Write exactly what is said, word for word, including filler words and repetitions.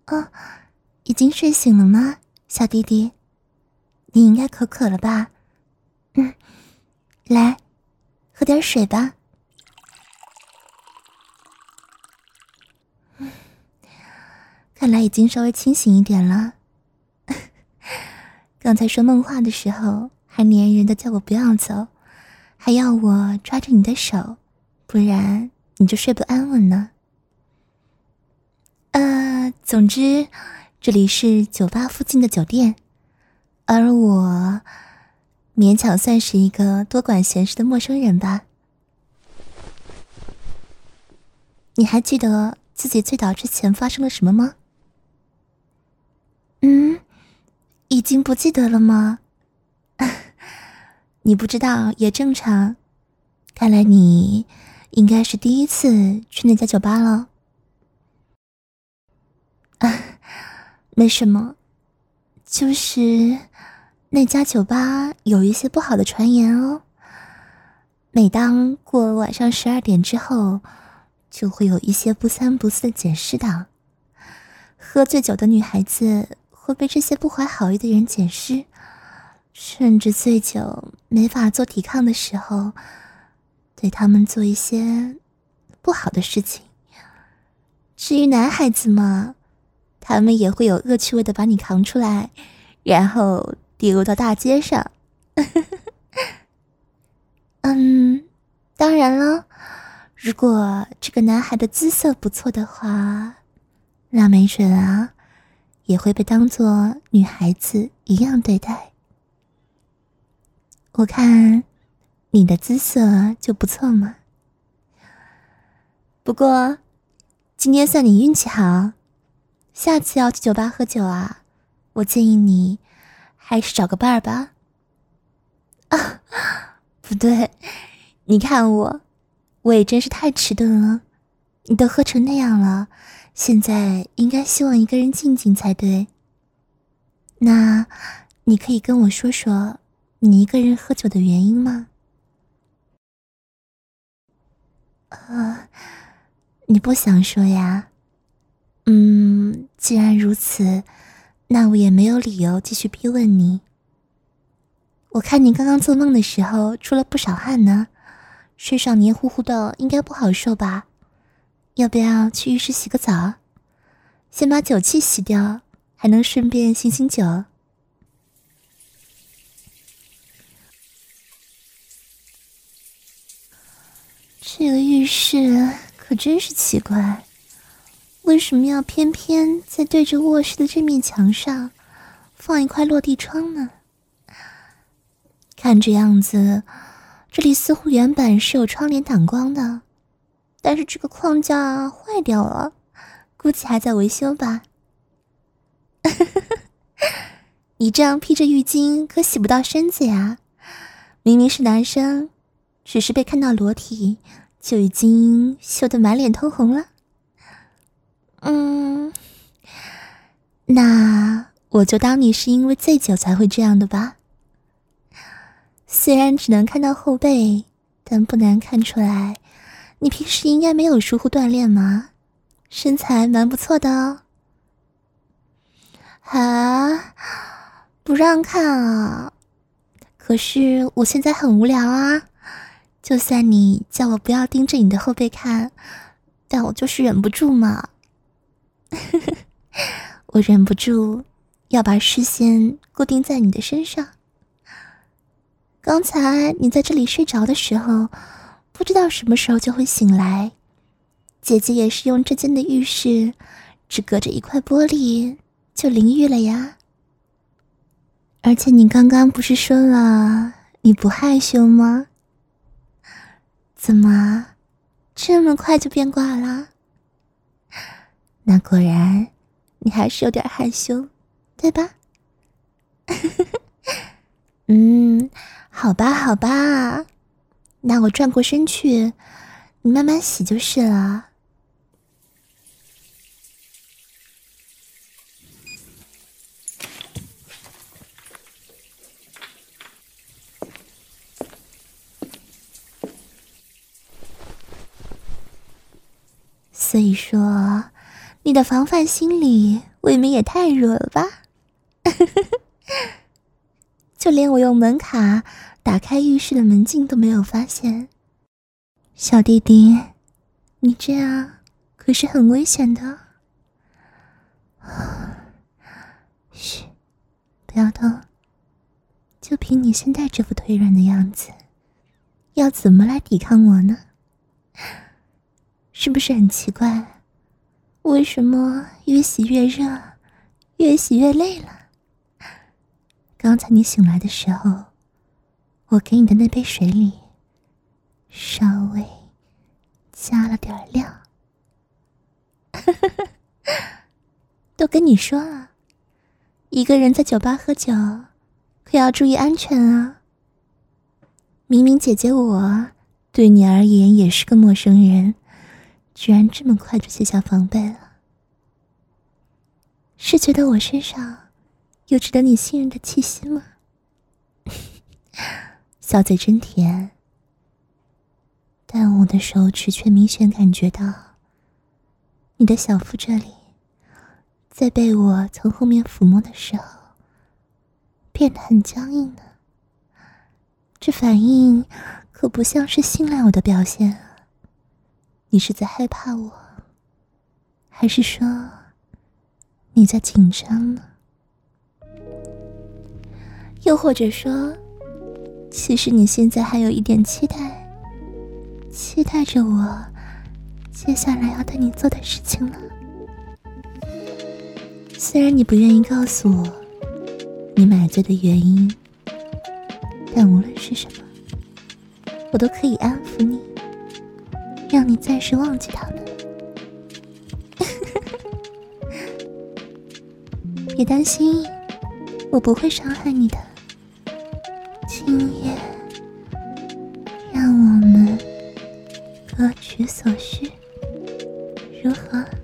哦，已经睡醒了吗，小弟弟？你应该口渴了吧？嗯，来，喝点水吧。嗯，看来已经稍微清醒一点了。刚才说梦话的时候，还黏人的叫我不要走，还要我抓着你的手，不然你就睡不安稳呢。呃，总之，这里是酒吧附近的酒店，而我勉强算是一个多管闲事的陌生人吧。你还记得自己醉倒之前发生了什么吗？嗯，已经不记得了吗？你不知道也正常，看来你应该是第一次去那家酒吧了。啊，没什么，就是那家酒吧有一些不好的传言哦。每当过晚上十二点之后，就会有一些不三不四的捡尸党。喝醉酒的女孩子会被这些不怀好意的人捡尸，甚至醉酒没法做抵抗的时候，对他们做一些不好的事情。至于男孩子嘛，他们也会有恶趣味的把你扛出来，然后丢到大街上。嗯，当然了，如果这个男孩的姿色不错的话，那没准啊，也会被当作女孩子一样对待。我看你的姿色就不错嘛。不过今天算你运气好，下次要去酒吧喝酒啊，我建议你还是找个伴儿吧。啊，不对，你看我，我也真是太迟钝了。你都喝成那样了，现在应该希望一个人静静才对。那你可以跟我说说你一个人喝酒的原因吗？呃，你不想说呀？嗯，既然如此，那我也没有理由继续逼问你。我看你刚刚做梦的时候出了不少汗呢，身上黏糊糊的，应该不好受吧？要不要去浴室洗个澡？先把酒气洗掉，还能顺便醒醒酒。这个浴室可真是奇怪，为什么要偏偏在对着卧室的这面墙上放一块落地窗呢？看这样子，这里似乎原本是有窗帘挡光的，但是这个框架坏掉了，估计还在维修吧。你这样披着浴巾可洗不到身子呀，明明是男生，只是被看到裸体就已经羞得满脸通红了。嗯，那我就当你是因为醉酒才会这样的吧。虽然只能看到后背，但不难看出来，你平时应该没有疏忽锻炼嘛，身材蛮不错的哦。啊，不让看啊？可是我现在很无聊啊，就算你叫我不要盯着你的后背看，但我就是忍不住嘛。我忍不住要把视线固定在你的身上。刚才你在这里睡着的时候，不知道什么时候就会醒来。姐姐也是用这间的浴室，只隔着一块玻璃就淋浴了呀。而且你刚刚不是说了你不害羞吗？怎么这么快就变卦了？那果然你还是有点害羞，对吧？嗯，好吧好吧，那我转过身去，你慢慢洗就是了。所以说你的防范心理未免也太弱了吧。就连我用门卡打开浴室的门禁都没有发现。小弟弟，你这样可是很危险的。嘘，不要动。就凭你现在这副腿软的样子，要怎么来抵抗我呢？是不是很奇怪？为什么越洗越热，越洗越累了？刚才你醒来的时候，我给你的那杯水里稍微加了点料。都跟你说了，一个人在酒吧喝酒可要注意安全啊。明明姐姐我对你而言也是个陌生人，居然这么快就卸下防备了。是觉得我身上有值得你信任的气息吗？小嘴真甜，但我的手指却明显感觉到你的小腹这里在被我从后面抚摸的时候变得很僵硬呢。这反应可不像是信赖我的表现啊。你是在害怕我，还是说你在紧张呢？又或者说，其实你现在还有一点期待，期待着我接下来要对你做的事情了。虽然你不愿意告诉我你买醉的原因，但无论是什么，我都可以安抚你，让你暂时忘记他们。别担心，我不会伤害你的。今夜，让我们各取所需，如何？